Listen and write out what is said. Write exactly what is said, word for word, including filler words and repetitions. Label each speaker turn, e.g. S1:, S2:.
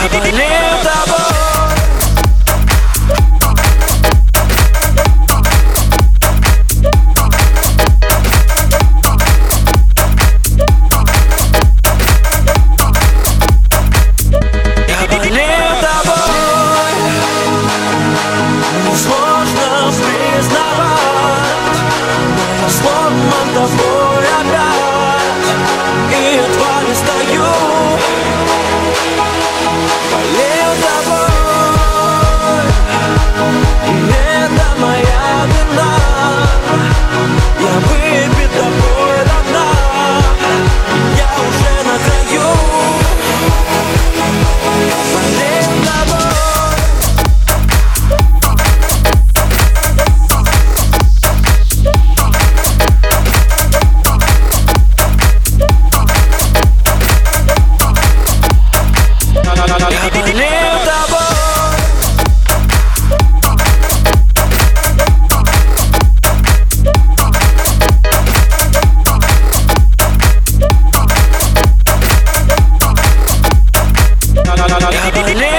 S1: болею тобой. Сложно признавать, но сломан тобой опять, и едва не стою. Болею тобой, и это моя вина. Я выпит тобой до дна, я уже на краю. Болею тобой. Я болею тобой. Я болею.